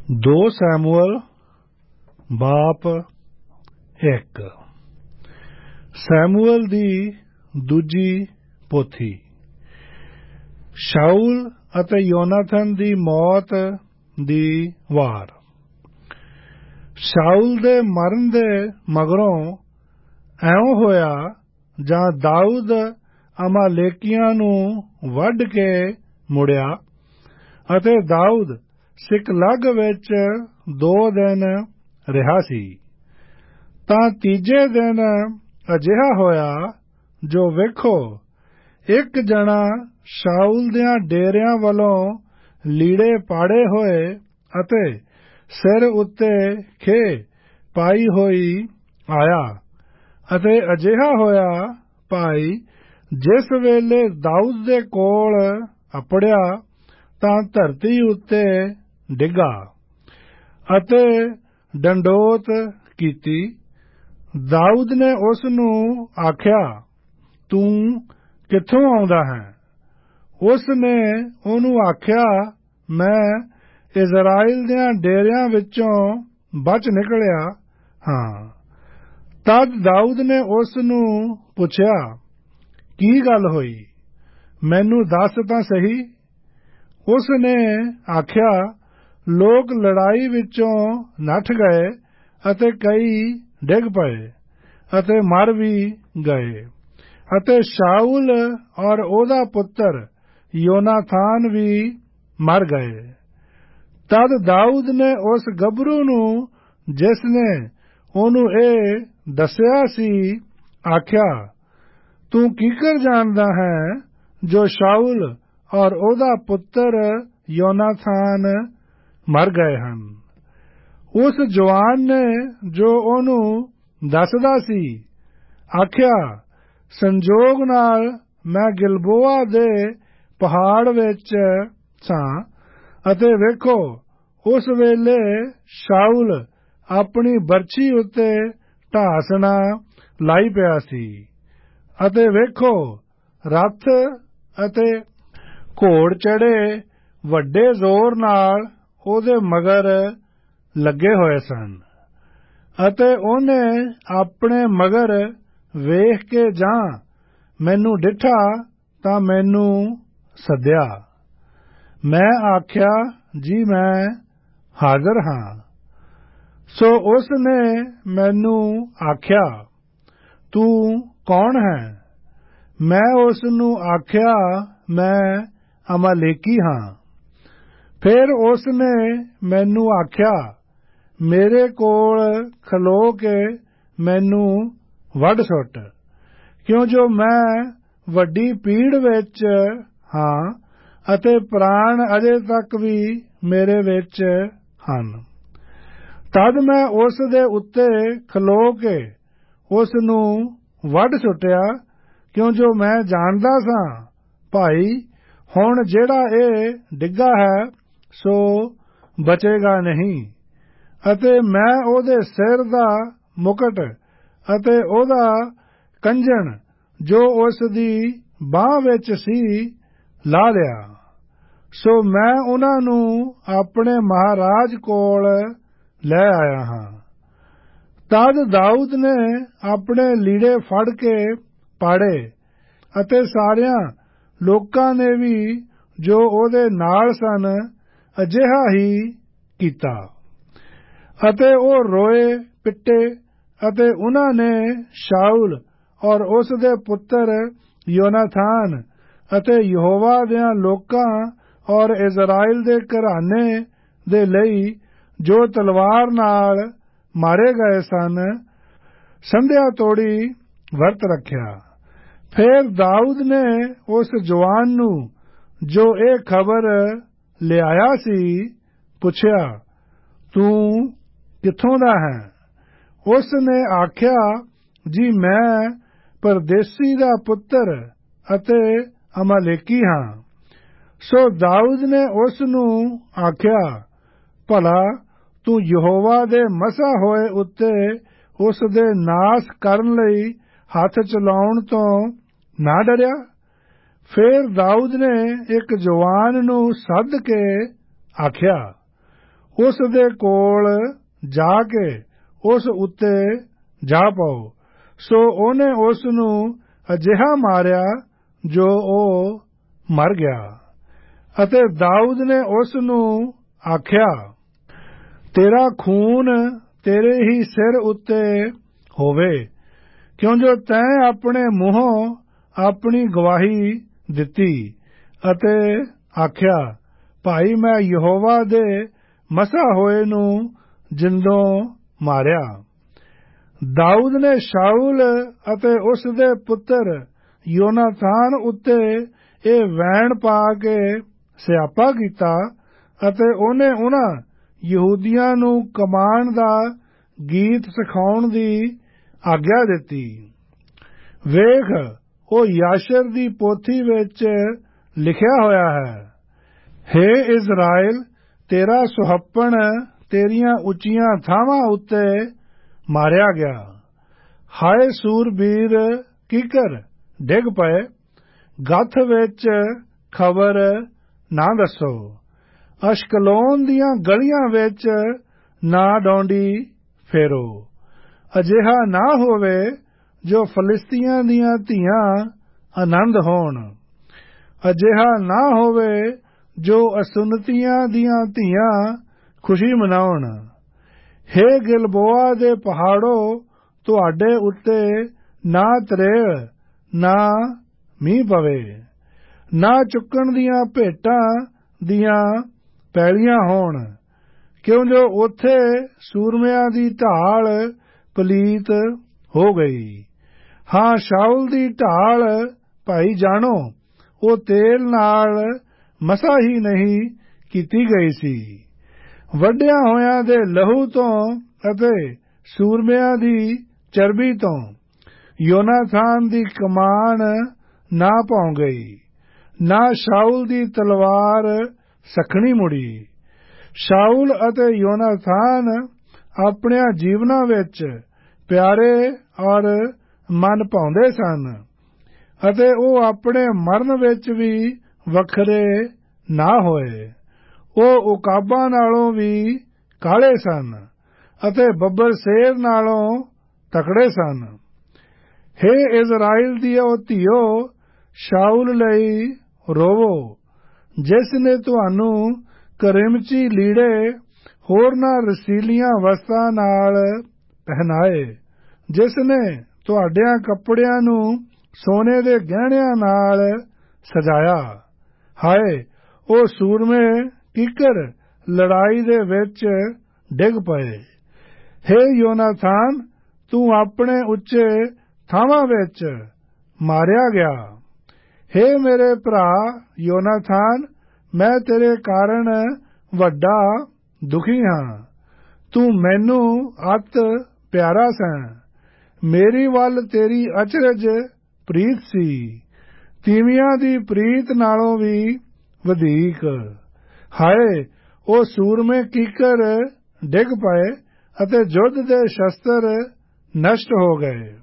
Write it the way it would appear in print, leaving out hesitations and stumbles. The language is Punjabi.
2 ਸੈਮੂਅਲ ਬਾਪ 1। ਸੈਮੂਅਲ ਦੀ ਦੂਜੀ ਪੋਥੀ। ਸ਼ਾਊਲ ਅਤੇ ਯੋਨਾਥਨ ਦੀ ਮੌਤ ਦੀ ਵਾਰ। ਸ਼ਾਊਲ ਦੇ ਮਰਨ ਦੇ ਮਗਰੋਂ ਐਉਂ ਹੋਇਆ ਜਾਂ ਦਾਊਦ ਅਮਾਲੇਕੀਆਂ ਨੂੰ ਵੱਢ ਕੇ ਮੁੜਿਆ ਅਤੇ ਦਾਊਦ ਸਿਕਲਗ ਵਿੱਚ 2 ਦਿਨ ਰਿਹਾ ਸੀ, ਤਾਂ ਤੀਜੇ ਦਿਨ ਅਜਿਹਾ ਹੋਇਆ ਜੋ ਵੇਖੋ ਇੱਕ ਜਣਾ ਸ਼ਾਊਲ ਦਿਆਂ ਡੇਰਿਆਂ ਵੱਲੋਂ ਲੀੜੇ ਪਾੜੇ ਹੋਏ ਅਤੇ ਸਿਰ ਉੱਤੇ ਖੇਹ ਪਾਈ ਹੋਈ ਆਇਆ। ਅਤੇ ਅਜਿਹਾ ਹੋਇਆ ਭਾਈ ਜਿਸ ਵੇਲੇ ਦਾਊਦ ਦੇ ਕੋਲ ਅੱਪੜਿਆ ਤਾਂ ਧਰਤੀ ਉੱਤੇ ਡਿੱਗਾ ਅਤੇ ਡੰਡੋਤ ਕੀਤੀ। ਦਾਊਦ ਨੇ ਉਸ ਨੂੰ ਆਖਿਆ, ਤੂੰ ਕਿੱਥੋਂ ਆਉਂਦਾ ਹੈ? ਉਸ ਨੇ ਉਹਨੂੰ ਆਖਿਆ, ਮੈਂ ਇਜ਼ਰਾਈਲ ਦਿਆਂ ਡੇਰਿਆਂ ਵਿੱਚੋਂ ਬਚ ਨਿਕਲਿਆ ਹਾਂ। ਤਦ ਦਾਊਦ ਨੇ ਉਸ ਨੂੰ ਪੁੱਛਿਆ, ਕੀ ਗੱਲ ਹੋਈ? ਮੈਨੂੰ ਦੱਸ ਤਾਂ ਸਹੀ। ਉਸ ਨੇ ਆਖਿਆ, ਲੋਕ ਲੜਾਈ ਵਿੱਚੋਂ ਨੱਠ ਗਏ ਅਤੇ ਕਈ ਡਿੱਗ ਪਏ ਅਤੇ ਮਰ ਵੀ ਗਏ ਅਤੇ ਸ਼ਾਊਲ ਔਰ ਉਹਦਾ ਪੁੱਤਰ ਯੋਨਾਥਾਨ ਵੀ ਮਰ ਗਏ। ਤਦ ਦਾਊਦ ਨੇ ਉਸ ਗੱਭਰੂ ਨੂੰ, ਜਿਸ ਨੇ ਉਹਨੂੰ ਇਹ ਦੱਸਿਆ ਸੀ, ਆਖਿਆ, ਤੂੰ ਕੀਕਰ ਜਾਣਦਾ ਹੈ ਜੋ ਸ਼ਾਊਲ ਔਰ ਉਹਦਾ ਪੁੱਤਰ ਯੋਨਾਥਾਨ ਮਰ ਗਏ ਹਨ? ਉਸ ਜਵਾਨ ਨੇ ਜੋ ਉਹਨੂੰ ਦੱਸਦਾ ਸੀ ਆਖਿਆ, ਸੰਜੋਗ ਨਾਲ ਮੈਂ ਗਿਲਬੋਆ ਦੇ ਪਹਾੜ ਵਿੱਚ ਸਾਂ ਅਤੇ ਵੇਖੋ ਉਸ ਵੇਲੇ ਸ਼ਾਊਲ ਆਪਣੀ ਬਰਛੀ ਉੱਤੇ ਢਾਸਣਾ ਲਾਈ ਪਿਆ ਸੀ ਅਤੇ ਵੇਖੋ ਰੱਥ ਅਤੇ ਘੋੜ ਚੜੇ ਵੱਡੇ ਜ਼ੋਰ ਨਾਲ ਉਹਦੇ ਮਗਰ ਲੱਗੇ ਹੋਏ ਸਨ ਅਤੇ ਉਹਨੇ ਆਪਣੇ ਮਗਰ ਵੇਖ ਕੇ ਜਾਂ ਮੈਨੂੰ ਡਿੱਠਾ ਤਾਂ ਮੈਨੂੰ ਸੱਦਿਆ। ਮੈਂ ਆਖਿਆ, ਜੀ ਮੈਂ ਹਾਜ਼ਰ ਹਾਂ। ਸੋ ਉਸ ਨੇ ਮੈਨੂੰ ਆਖਿਆ, ਤੂੰ ਕੌਣ ਹੈ? ਮੈਂ ਉਸ ਨੂੰ ਆਖਿਆ, ਮੈਂ ਅਮਾਲੇਕੀ ਹਾਂ। ਫਿਰ ਉਸ ਨੇ ਮੈਨੂੰ ਆਖਿਆ, ਮੇਰੇ ਕੋਲ ਖਲੋ ਕੇ ਮੈਨੂੰ ਵੱਢ ਸੁੱਟ, ਕਿਉਂ ਜੋ ਮੈਂ ਵੱਡੀ ਪੀੜ ਵਿੱਚ ਹਾਂ ਅਤੇ ਪ੍ਰਾਣ ਅਜੇ ਤੱਕ ਵੀ ਮੇਰੇ ਵਿੱਚ ਹਨ। ਤਦ ਮੈਂ ਉਸ ਦੇ ਉੱਤੇ ਖਲੋ ਕੇ ਉਸ ਨੂੰ ਵੱਢ ਸੁੱਟਿਆ, ਕਿਉਂ ਜੋ ਮੈਂ ਜਾਣਦਾ ਸਾਂ, ਭਾਈ ਹੁਣ ਜਿਹੜਾ ਇਹ ਡਿੱਗਾ ਹੈ ਸੋ ਬਚੇਗਾ ਨਹੀਂ। ਅਤੇ ਮੈਂ ਉਹਦੇ ਸਿਰ ਦਾ ਮੁਕਟ ਅਤੇ ਉਹਦਾ ਕੰਜਣ ਜੋ ਉਸ ਦੀ ਬਾਂਹ ਵਿੱਚ ਸੀ ਲਾ ਲਿਆ। ਸੋ ਮੈਂ ਉਹਨਾਂ ਨੂੰ ਆਪਣੇ ਮਹਾਰਾਜ ਕੋਲ ਲੈ ਆਇਆ ਹਾਂ। ਤਦ ਦਾਊਦ ਨੇ ਆਪਣੇ ਲੀੜੇ ਫੜ ਕੇ ਪਾੜੇ ਅਤੇ ਸਾਰਿਆਂ ਲੋਕਾਂ ਨੇ ਵੀ ਜੋ ਉਹਦੇ ਨਾਲ ਸਨ ਅਜਿਹਾ ਹੀ ਕੀਤਾ ਅਤੇ ਉਹ ਰੋਏ ਪਿੱਟੇ ਅਤੇ ਉਹਨਾਂ ਨੇ ਸ਼ਾਊਲ ਔਰ ਉਸ ਦੇ ਪੁੱਤਰ ਯੋਨਾਥਾਨ ਅਤੇ ਯਹੋਵਾ ਦਿਆਂ ਲੋਕਾਂ ਔਰ ਇਜ਼ਰਾਈਲ ਦੇ ਘਰਾਨੇ ਦੇ ਲਈ ਜੋ ਤਲਵਾਰ ਨਾਲ ਮਾਰੇ ਗਏ ਸਨ ਸੰਧਿਆ ਤੋੜੀ ਵਰਤ ਰੱਖਿਆ। ਫਿਰ ਦਾਊਦ ਨੇ ਉਸ ਜਵਾਨ ਨੂੰ ਜੋ ਇਹ ਖਬਰ ਲਿਆਇਆ ਸੀ ਪੁੱਛਿਆ, ਤੂੰ ਕਿੱਥੋਂ ਦਾ ਹੈ? ਉਸ ਨੇ ਆਖਿਆ, ਜੀ ਮੈਂ ਪਰਦੇਸੀ ਦਾ ਪੁੱਤਰ ਅਤੇ ਅਮਾਲੇਕੀ ਹਾਂ। ਸੋ ਦਾਊਦ ਨੇ ਉਸ ਨੂੰ ਆਖਿਆ, ਭਲਾ ਤੂੰ ਯਹੋਵਾ ਦੇ ਮਸਾ ਹੋਏ ਉੱਤੇ ਉਸ ਦੇ ਨਾਸ ਕਰਨ ਲਈ ਹੱਥ ਚਲਾਉਣ ਤੋਂ ਨਾ ਡਰਿਆ? ਫਿਰ ਦਾਊਦ ਨੇ ਇੱਕ ਜਵਾਨ ਨੂੰ ਸੱਦ ਕੇ ਆਖਿਆ, ਉਸ ਦੇ ਕੋਲ ਜਾ ਕੇ ਉਸ ਉੱਤੇ ਜਾ ਪਾਓ। ਸੋ ਉਹਨੇ ਉਸ ਨੂੰ ਅਜਿਹਾ ਮਾਰਿਆ ਜੋ ਉਹ ਮਰ ਗਿਆ। ਅਤੇ ਦਾਊਦ ਨੇ ਉਸ ਨੂੰ ਆਖਿਆ, ਤੇਰਾ ਖੂਨ ਤੇਰੇ ਹੀ ਸਿਰ ਉੱਤੇ ਹੋਵੇ, ਕਿਉਂ ਜੋ ਤੈਂ ਆਪਣੇ ਮੂੰਹੋਂ ਆਪਣੀ ਗਵਾਹੀ ਦਿੱਤੀ ਅਤੇ ਆਖਿਆ, ਭਾਈ ਮੈਂ ਯਹੋਵਾ ਦੇ ਮਸਾ ਹੋਏ ਨੂੰ ਜਿੰਦੋਂ ਮਾਰਿਆ। ਦਾਊਦ ਨੇ ਸ਼ਾਊਲ ਅਤੇ ਉਸ ਦੇ ਪੁੱਤਰ ਯੋਨਾਥਾਨ ਉੱਤੇ ਇਹ ਵੈਣ ਪਾ ਕੇ ਸਿਆਪਾ ਕੀਤਾ ਅਤੇ ਉਹਨੇ ਉਹਨਾਂ ਯਹੂਦੀਆਂ ਨੂੰ ਕਮਾਨ ਦਾ ਗੀਤ ਸਿਖਾਉਣ ਦੀ ਆਗਿਆ ਦਿੱਤੀ। ਵੇਖ, ਉਹ ਯਾਸ਼ਰ ਦੀ ਪੋਥੀ ਵਿੱਚ ਲਿਖਿਆ ਹੋਇਆ ਹੈ, ਹੇ ਇਜ਼ਰਾਇਲ, ਤੇਰਾ ਸੁਹੱਪਣ ਤੇਰੀਆਂ ਉੱਚੀਆਂ ਥਾਵਾਂ ਉੱਤੇ ਮਾਰਿਆ ਗਿਆ। ਹਾਏ ਸੂਰਬੀਰ ਕਿਕਰ ਡਿੱਗ ਪਏ, ਗੱਥ ਵਿੱਚ ਖਬਰ ਨਾ ਦੱਸੋ। ਅਸ਼ਕਲੋਨ ਦੀਆਂ ਗਲੀਆਂ ਵਿੱਚ ਨਾ ਡੌਂਡੀ ਫੇਰੋ। ਅਜਿਹਾ ਨਾ ਹੋਵੇ ਜੋ ਫਲਿਸਤੀਆਂ ਦੀਆਂ ਧੀਆਂ ਆਨੰਦ ਹੋਣ। ਅਜਿਹਾ ਨਾ ਹੋਵੇ ਜੋ ਅਸੁੰਨਤੀਆਂ ਦੀਆਂ ਧੀਆਂ ਖੁਸ਼ੀ ਮਨਾਉਣ। ਹੇ ਗਿਲਬੋਆ ਦੇ ਪਹਾੜੋ, ਤੁਹਾਡੇ ਉੱਤੇ ਨਾ ਤਰੇੜ ਨਾ ਮੀਂਹ ਪਵੇ, ਨਾ ਚੁੱਕਣ ਦੀਆਂ ਭੇਟਾਂ ਦੀਆਂ ਪੈਲੀਆਂ ਹੋਣ, ਕਿਉਂ ਜੋ ਉੱਥੇ ਸੂਰਮਿਆਂ ਦੀ ਢਾਲ ਪਲੀਤ ਹੋ ਗਈ। ਹਾਂ, ਸ਼ਾਊਲ ਦੀ ਢਾਲ ਭਾਈ ਜਾਣੋ, ਉਹ ਤੇਲ ਨਾਲ ਮਸਾ ਹੀ ਨਹੀਂ ਕੀਤੀ ਗਈ ਸੀ। ਵੱਢਿਆਂ ਹੋਇਆਂ ਦੇ ਲਹੂ ਤੋਂ ਅਤੇ ਸੂਰਮਿਆਂ ਦੀ ਚਰਬੀ ਤੋਂ ਯੋਨਾਥਾਨ ਦੀ ਕਮਾਨ ਨਾ ਭੌਂ ਗਈ, ਨਾ ਸ਼ਾਊਲ ਦੀ ਤਲਵਾਰ ਸਖਣੀ ਮੁੜੀ। ਸ਼ਾਊਲ ਅਤੇ ਯੋਨਾਥਾਨ ਆਪਣਿਆਂ ਜੀਵਨਾਂ ਵਿੱਚ ਪਿਆਰੇ ਔਰ ਮਨ ਭਾਉਂਦੇ ਸਨ ਅਤੇ ਉਹ ਆਪਣੇ ਮਰਨ ਵਿੱਚ ਵੀ ਵੱਖਰੇ ਨਾ ਹੋਏ। ਉਹ ਉਕਾਬਾਂ ਨਾਲੋਂ ਵੀ ਕਾਲੇ ਸਨ ਅਤੇ ਬੱਬਰ ਸ਼ੇਰ ਨਾਲੋਂ ਤਕੜੇ ਸਨ। ਹੇ ਇਜ਼ਰਾਈਲ ਦੀਓ ਧੀਓ, ਸ਼ਾਊਲ ਲਈ ਰੋਵੋ, ਜਿਸ ਨੇ ਤੁਹਾਨੂੰ ਕਰਿਮਚੀ ਲੀੜੇ ਹੋਰਨਾਂ ਰਸੀਲੀਆਂ ਵਸਤਾਂ ਨਾਲ ਪਹਿਨਾਏ, ਜਿਸ ਨੇ ਤੁਹਾਡਿਆਂ ਕੱਪੜਿਆਂ ਨੂੰ ਸੋਨੇ ਦੇ ਗਹਿਣਿਆਂ ਨਾਲ ਸਜਾਇਆ। ਹਾਏ, ਉਹ ਸੂਰਮੇ ਕਿਕਰ ਲੜਾਈ ਦੇ ਵਿੱਚ ਡਿੱਗ ਪਏ। ਹੇ ਯੋਨਾਥਾਨ, ਤੂੰ ਆਪਣੇ ਉੱਚੇ ਥਾਵਾਂ ਵਿੱਚ ਮਾਰਿਆ ਗਿਆ। ਹੇ ਮੇਰੇ ਭਰਾ ਯੋਨਾਥਾਨ, ਮੈਂ ਤੇਰੇ ਕਾਰਨ ਵੱਡਾ ਦੁਖੀ ਹਾਂ। ਤੂੰ ਮੈਨੂੰ ਅਤ ਪਿਆਰਾ ਸੈਂ। ਮੇਰੀ ਵੱਲ ਤੇਰੀ ਅਚਰਜ ਪ੍ਰੀਤ ਸੀ, ਤੀਵੀਆਂ ਦੀ ਪ੍ਰੀਤ ਨਾਲੋਂ ਵੀ ਵਧੀਕ। ਹਾਏ, ਉਹ ਸੂਰਮੇ ਕੀਕਰ ਡਿੱਗ ਪਏ ਅਤੇ ਯੁੱਧ ਦੇ ਸ਼ਸਤਰ ਨਸ਼ਟ ਹੋ ਗਏ।